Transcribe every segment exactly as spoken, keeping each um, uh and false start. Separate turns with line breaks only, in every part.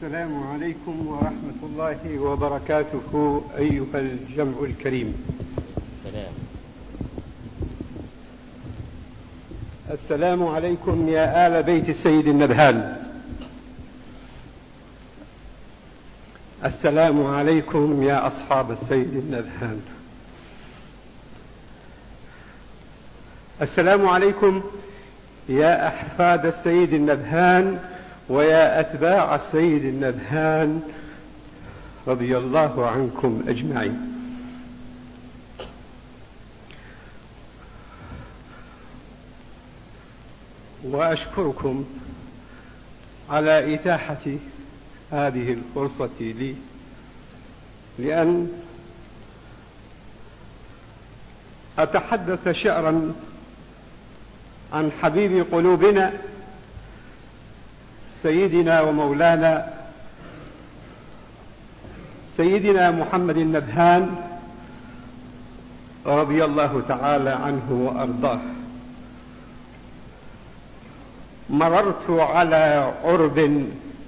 السلام عليكم ورحمة الله وبركاته أيها الجمع الكريم.
السلام.
السلام عليكم يا آل بيت السيد النبهان. السلام عليكم يا أصحاب السيد النبهان. السلام عليكم يا أحفاد السيد النبهان ويا أتباع السيد النبهان رضي الله عنكم أجمعين. وأشكركم على إتاحة هذه الفرصة لي لأن أتحدث شعرا عن حبيب قلوبنا سيدنا ومولانا سيدنا محمد النبهان رضي الله تعالى عنه وأرضاه. مررت على عرب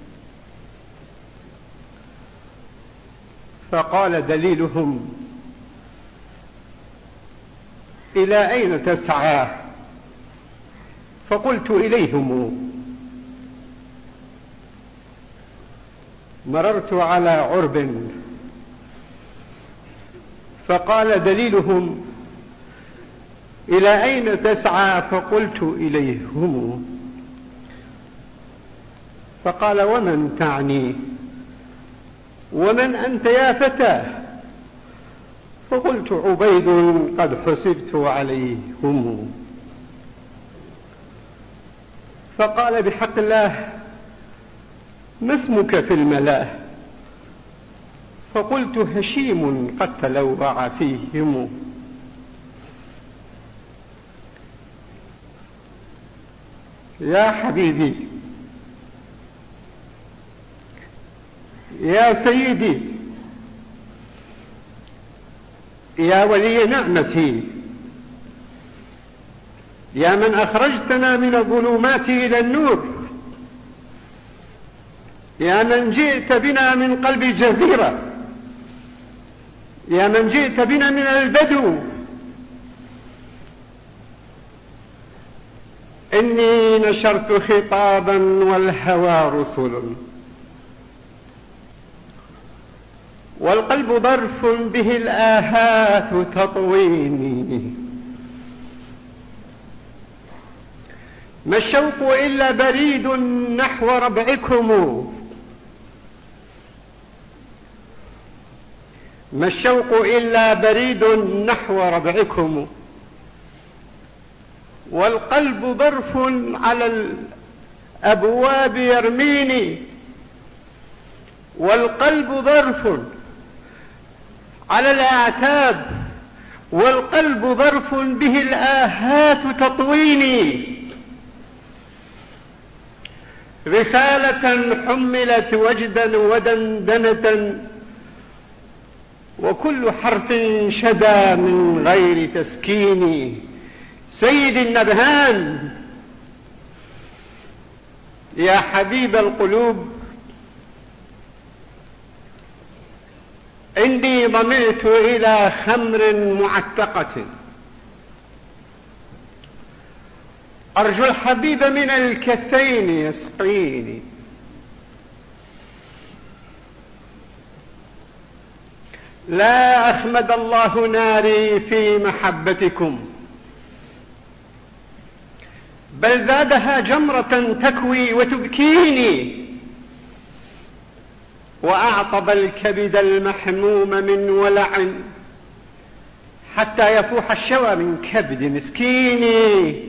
فقال دليلهم: إلى أين تسعى؟ فقلت: إليهم. مررت على عرب فقال دليلهم: إلى أين تسعى؟ فقلت: إليهم. فقال: ومن تعني؟ ومن أنت يا فتى؟ فقلت: عبيد قد حسبت عليهم. فقال: بحق الله ما اسمك في الملا؟ فقلت: هشيم قد تلوع فيهم. يا حبيبي يا سيدي يا ولي نعمتي، يا من أخرجتنا من الظلمات إلى النور، يا من جئت بنا من قلب الجزيرة، يا من جئت بنا من البدو، إني نشرت خطابا والهوى رسل، والقلب ظرف به الآهات تطويني. ما الشوق إلا بريد نحو ربعكم، ما الشوق إلا بريد نحو ربعكم، والقلب ظرف على الأبواب يرميني، والقلب ظرف على الأعتاب، والقلب ظرف به الآهات تطويني. رسالة حملت وجدا ودندنة، وكل حرف شدا من غير تسكين. سيد النبهان يا حبيب القلوب، إني ظمئت إلى خمر معتقة، أرجو الحبيب من الكفين يسقيني. لا أخمد الله ناري في محبتكم، بل زادها جمرة تكوي وتبكيني، وأعطب الكبد المحموم من ولع حتى يفوح الشوى من كبد مسكيني.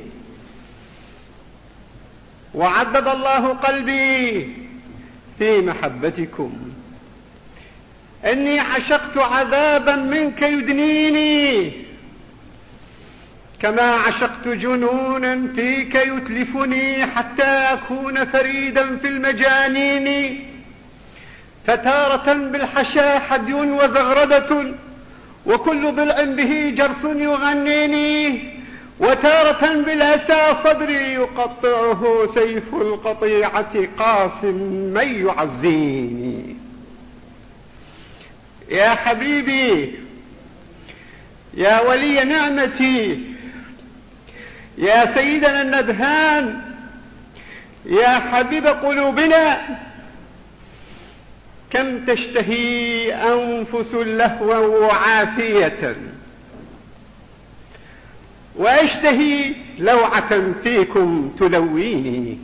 وعذب الله قلبي في محبتكم، إني عشقت عذابا منك يدنيني، كما عشقت جنونا فيك يتلفني، حتى أكون فريدا في المجانين. فتارة بالحشا حدي وزغردة، وكل ضلع به جرس يغنيني، وتارة بالأسى صدري يقطعه سيف القطيعة قاسم من يعزيني. يا حبيبي، يا ولي نعمتي، يا سيدنا النبهان، يا حبيب قلوبنا، كم تشتهي أنفس لهوا وعافية، وأشتهي لوعة فيكم تلويني.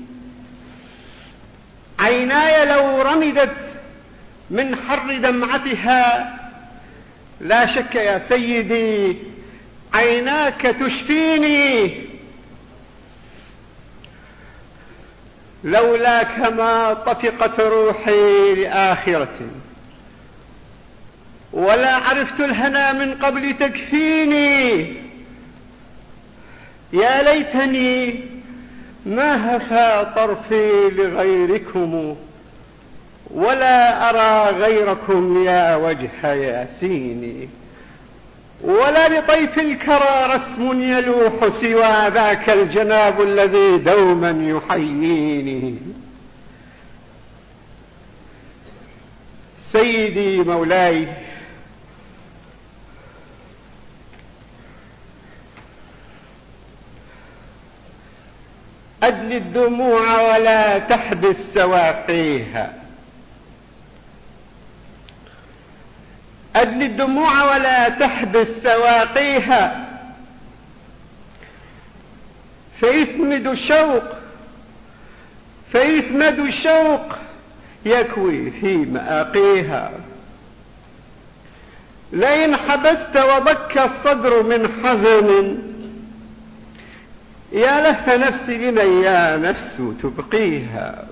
عيناي لو رمدت من حر دمعتها، لا شك يا سيدي عيناك تشفيني. لولاك ما طفقت روحي لآخرة، ولا عرفت الهنا من قبل تكفيني. يا ليتني ما هفى طرفي لغيركم، ولا أرى غيركم يا وجه ياسيني، ولا لطيف الكرى رسم يلوح سوى ذاك الجناب الذي دوما يحييني. سيدي مولاي، أدل الدموع ولا تحبس سواقيها، أدل الدموع ولا تحبس سواقيها، فيثمد الشوق فيثمد الشوق يكوي في مآقيها. لئن حبست وبك الصدر من حزن، يا له نفسي لمن يا نفس تبقيها.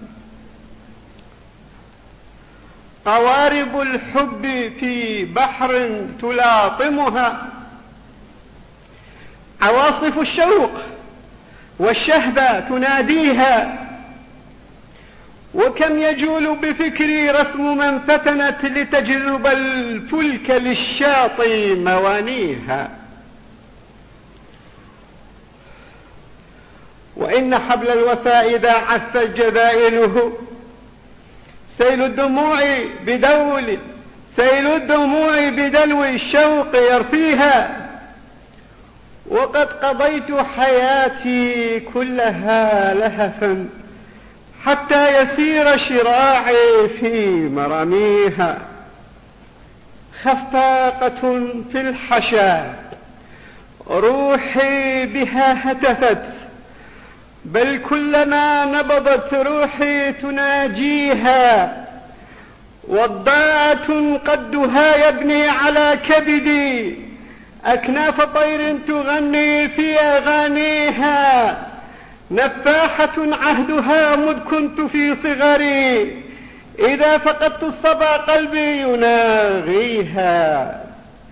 قوارب الحب في بحر تلاطمها، عواصف الشوق والشهبة تناديها. وكم يجول بفكري رسم من فتنت لتجرب الفلك للشاطئ موانيها. وإن حبل الوفاء إذا عفت جبائله، سيل الدموع بدول سيل الدموع بدلو الشوق يرفيها. وقد قضيت حياتي كلها لهفا حتى يسير شراعي في مراميها. خفاقة في الحشا روحي بها هتفت، بل كلما نبضت روحي تناجيها. وضاعة قدها يبني على كبدي، أكناف طير تغني في أغانيها. نفاحة عهدها مذ كنت في صغري، إذا فقدت الصبا قلبي يناغيها.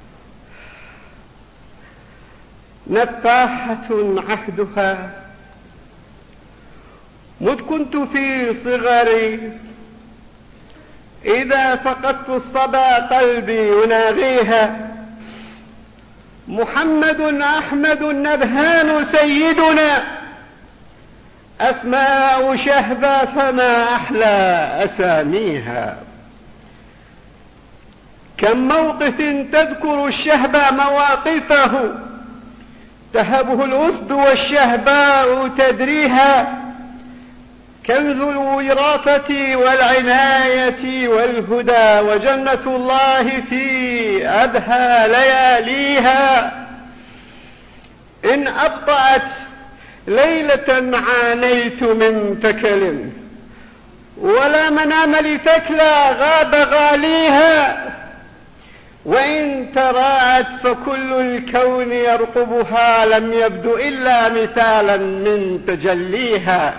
نفاحة عهدها مذ كنت في صغري، إذا فقدت الصبا قلبي يناغيها. محمد أحمد النبهان سيدنا، أسماء شهبة فما أحلى أساميها. كم موقف تذكر الشهب مواقفه، تهبه الأسد والشهباء تدريها. كنز الوراثة والعناية والهدى، وجنة الله في أبهى لياليها. إن أبطأت ليلة عانيت من ثكل، ولا منام لثكلى غاب غاليها. وإن تراءت فكل الكون يرقبها، لم يبدو إلا مثالا من تجليها.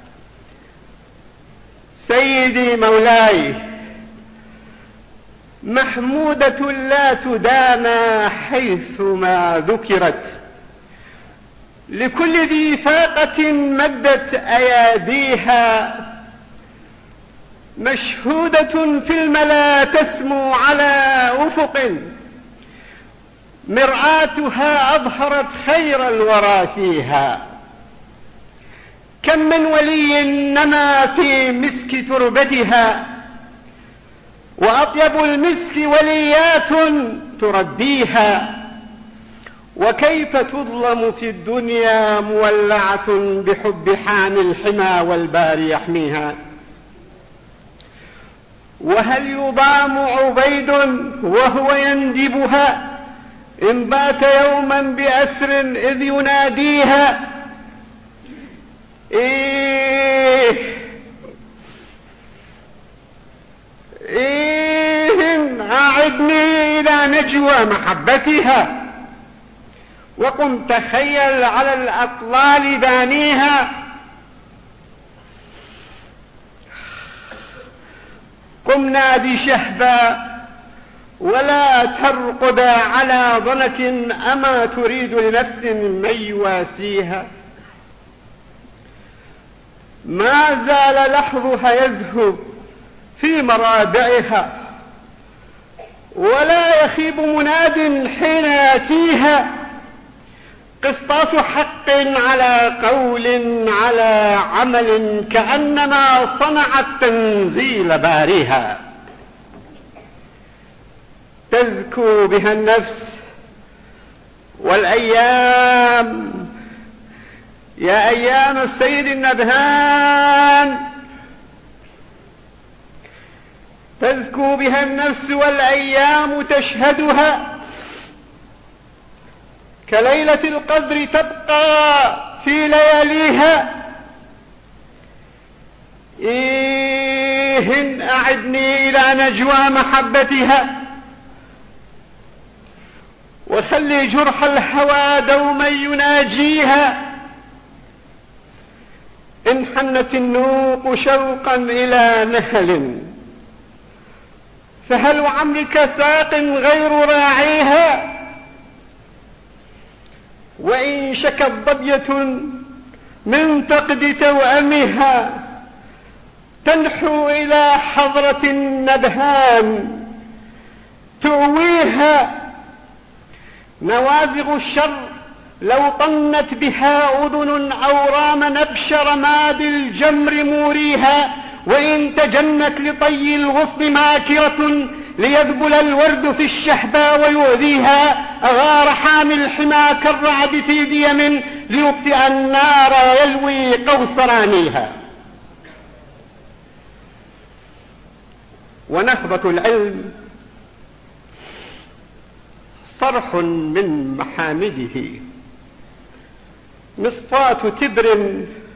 سيدي مولاي، محمودة لا تدانى حيثما ذكرت، لكل ذي فاقة مدت أياديها. مشهودة في الملا تسمو على أفق، مرآتها أظهرت خير الورى فيها. كم من ولي نما في مسك تربتها، وأطيب المسك وليات ترديها. وكيف تظلم في الدنيا مولعة بحب حامي الحمى والباري يحميها. وهل يضام عبيد وهو يندبها إن بات يوما بأسر إذ يناديها. إيه إيه أعدني إلى نجوى محبتها، وقم تخيل على الأطلال دانيها. قم نادي شهبا ولا ترقد على ضنة، أما تريد لنفس من يواسيها. ما زال لحظها يزهو في مرابعها، ولا يخيب مناد حين ياتيها. قسطاس حق على قول على عمل، كأنما صنعت تنزيل باريها. تزكو بها النفس والأيام، يا أيام السيد النبهان. تزكو بها النفس والأيام تشهدها، كليلة القدر تبقى في لياليها. إيه أعدني إلى نجوى محبتها، وخلي جرح الهوى دوما يناجيها. إن حنت النوق شوقا إلى نهل، فهل عمرك ساق غير راعيها. وإن شكت ضبية من فقد توأمها، تنحو إلى حضرة النبهان تؤويها. نوازغ الشر لو طنت بها أذن أو رام نبش رماد الجمر موريها. وإن تجنت لطي الغصن ماكرة، ليذبل الورد في الشهبى ويؤذيها. أغار حامي الحمى كالرعد في ديم، ليبطئ النار يلوي قوصرانيها. ونهضة العلم صرح من محامده، مصفاة تبر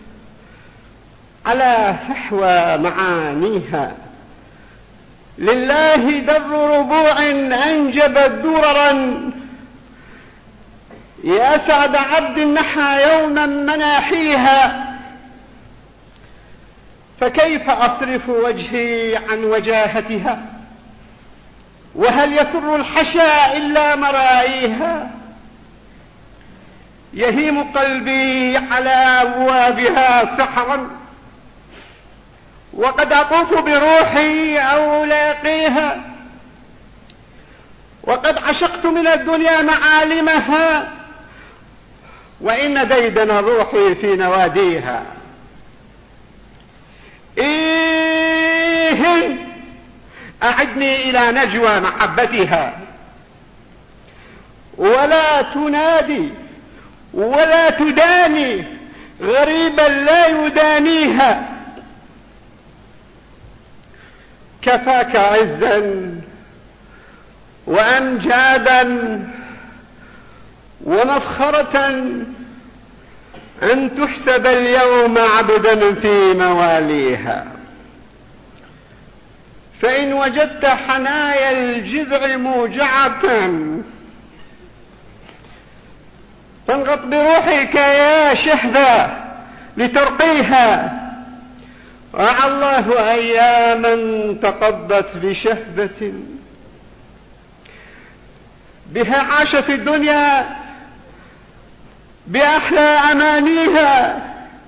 على فحوى معانيها. لله در ربوع أنجبت دررا، يا سعد عبد نحى يوما مناحيها. فكيف أصرف وجهي عن وجاهتها، وهل يسر الحشا إلا مرائيها. يهيم قلبي على أبوابها سحرا، وقد أطوف بروحي أو لاقيها. وقد عشقت من الدنيا معالمها، وإن ديدن روحي في نواديها. إيه أعدني إلى نجوى محبتها، ولا تنادي ولا تداني غريبا لا يدانيها. كفاك عزا وأمجادا ومفخرة أن تحسب اليوم عبدا في مواليها. فإن وجدت حنايا الجذع موجعة، فانغط بروحك يا شهبا لترقيها. رعى الله أياما تقضت بشهبة، بها عاشت الدنيا بأحلى أمانيها.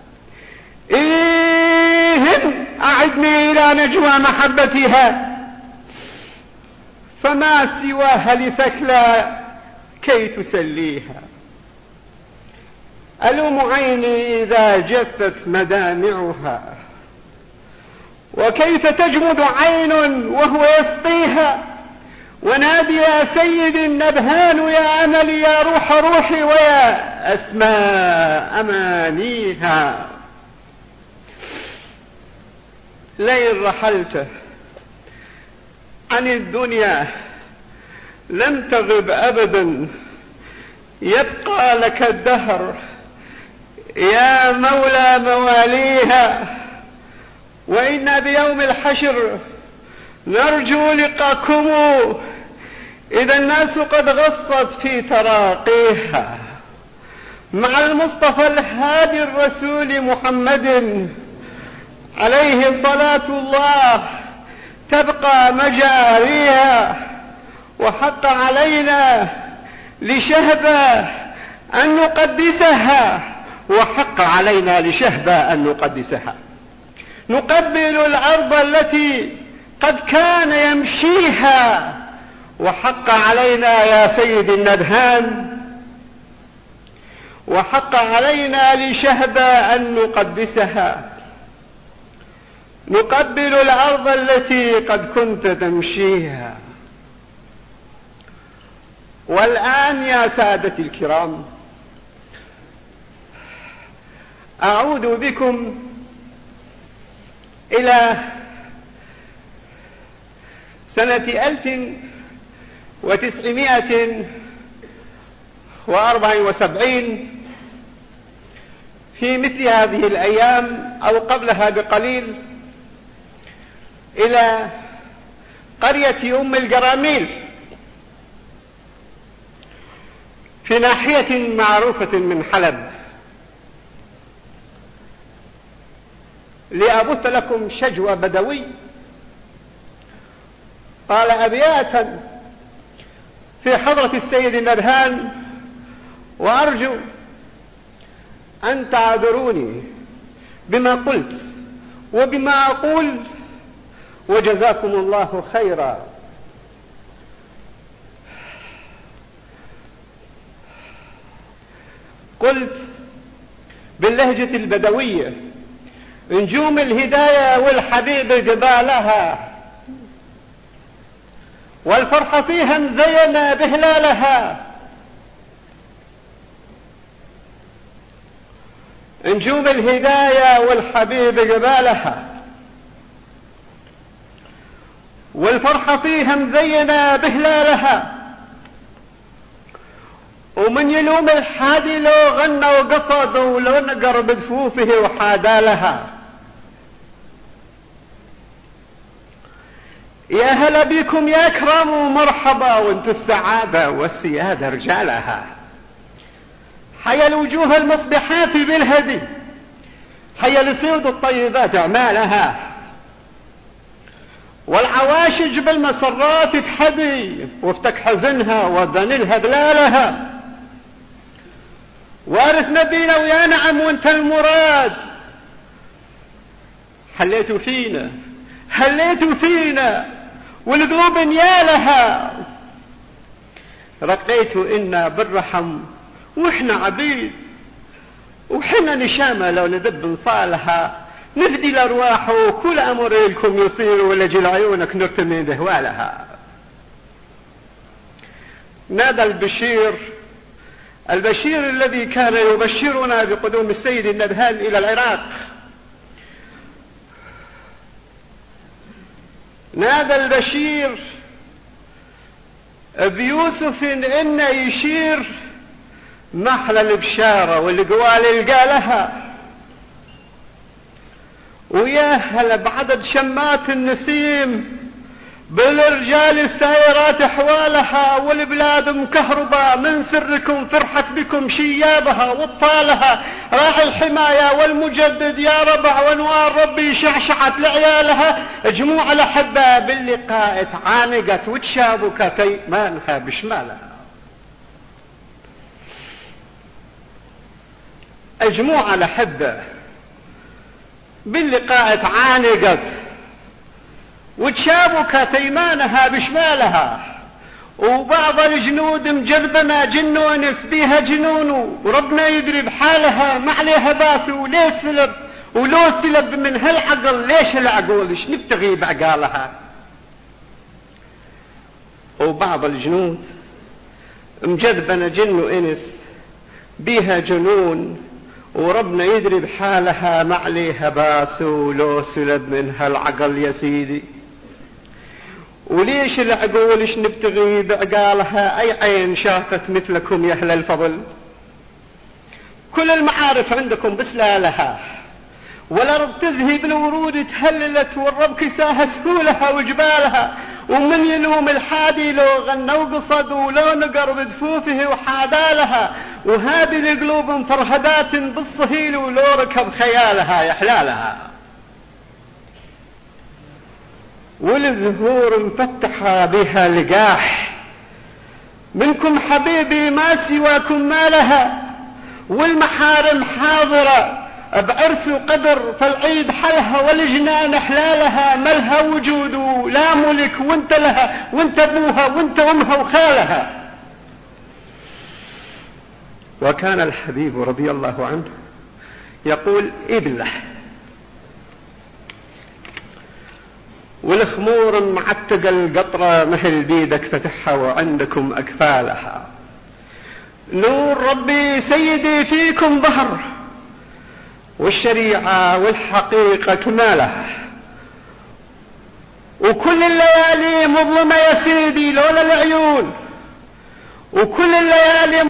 إيه أعدني إلى نجوى محبتها، فما سواها لثكلى كي تسليها. ألوم عيني إذا جفت مدامعها، وكيف تجمد عين وهو يسقيها. ونادي يا سيدي النبهان يا أملي يا روح روحي ويا أسماء أمانيها. لئن رحلت عن الدنيا لم تغب أبدا، يبقى لك الدهر يا مولى مواليها. وإنا بيوم الحشر نرجو لقاكم إذا الناس قد غصت في تراقيها، مع المصطفى الهادي الرسول محمد عليه صلاة الله تبقى مجاريها. وحق علينا لشهبة أن نقدسها، وحق علينا لشهبة أن نقدسها. نقبل الأرض التي قد كان يمشيها، وحق علينا يا سيد النبهان، وحق علينا لشهبة أن نقدسها. نقبل الأرض التي قد كنت تمشيها. والآن يا سادتي الكرام أعود بكم إلى سنة ألف وتسعمائة وأربعة وسبعين في مثل هذه الأيام أو قبلها بقليل، إلى قرية أم الجراميل في ناحية معروفة من حلب، لأبث لكم شجوة بدوي قال أبياتا في حضرة السيد النبهان، وأرجو أن تعذروني بما قلت وبما أقول، وجزاكم الله خيرا. قلت باللهجة البدوية: نجوم الهداية والحبيب جبالها، والفرحة فيها مزينة بهلالها. نجوم الهداية والحبيب جبالها، والفرحة فيها مزينة بهلالها. ومن يلوم الحادي لو غنى وقصد ولو نقر بدفوفه وحادالها. يا هلا بكم يا اكرام ومرحبا، وانتو السعادة والسيادة رجالها. حيا الوجوه المصبحات بالهدي، حيا لصيد الطيبات اعمالها. والعواشج بالمسرات تحدي، وافتك حزنها وذنلها بلالها. وارث نبينا ويا نعم وانت المراد، حليتوا فينا حليتوا فينا والقلوب نيالها. رقيتوا إنا بالرحم واحنا عبيد، وحنا نشامة لو ندب نصالها. نفدي الأرواح وكل أمر لكم يصير، ولجل عيونك نرتمي بهوالها. نادى البشير البشير الذي كان يبشرنا بقدوم السيد النبهان إلى العراق. نادى البشير بيوسف إن يشير محلى البشارة والقوال قالها. ويا هلا بعدد شمات النسيم بالرجال السائرات احوالها، والبلاد مكهربة من سركم فرحت بكم شيابها واطفالها. راعي الحماية والمجدد يا ربع وانوار ربي شعشعت لعيالها. جموع الأحبة باللقاء تعانقت وتشابكت ايمانها بشمالها. جموع الأحبة باللقاء تعانقت وتشابكت ايمانها بشمالها. وبعض الجنود مجذبة جن ونس بيها جنون، وربنا يدري بحالها ما عليها باس وليش سلب ولو سلب من هالعقل ليش العقول ايش نبتغي بعقالها. وبعض الجنود مجذبة جن وانس بيها جنون، وربنا يدري بحالها ما عليها باس ولو سلب من هالعقل يا سيدي. وليش العقول ايش نبتغي بعقالها؟ اي عين شافت مثلكم يا اهل الفضل؟ كل المعارف عندكم بس لا لها، والارض تزهي بالورود تهللت، والرب كساها سهولها وجبالها، ومن يلوم الحادي لو غنى وقصد ولو نقر بدفوفه وحادالها، وهذه القلوب مفرهدات بالصهيل ولو ركب خيالها يا حلالها. والزهور مفتحة بها لقاح، منكم حبيبي ما سواكم ما لها، والمحارم حاضرة بعرس وقدر، فالعيد حلها والجنان حلالها، ملها وجود لا ملك وانت لها، وانت ابوها وانت امها وخالها. وكان الحبيب رضي الله عنه يقول ابله، والخمور معتق القطرة مثل بيدك فتحها وعندكم أكفالها، نور ربي سيدي فيكم ظهر، والشريعة والحقيقة كمالها، وكل الليالي مظلمة يا سيدي لولا العيون، وكل الليالي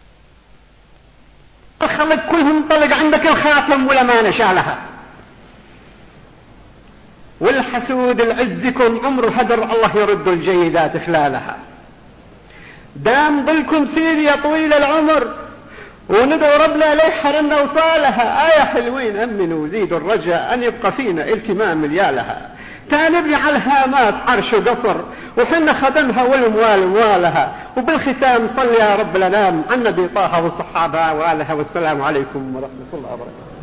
الخلق كلهم طلق عندك الخاتم ولا ما نشالها، والحسود العزكم عمر هدر الله يرد الجيدات خلالها. دام ظلكم سيدي يا طويل العمر، وندعو ربنا ليه حرمنا وصالها، آية حلوين أمنوا وزيدوا الرجاء أن يبقى فينا التمام مليالها، تانبني على الهامات عرش وقصر، وحنا خدمها والموال موالها. وبالختام صل يا رب الأنام عن نبي طه والصحابة وآلها، والسلام عليكم ورحمة الله وبركاته.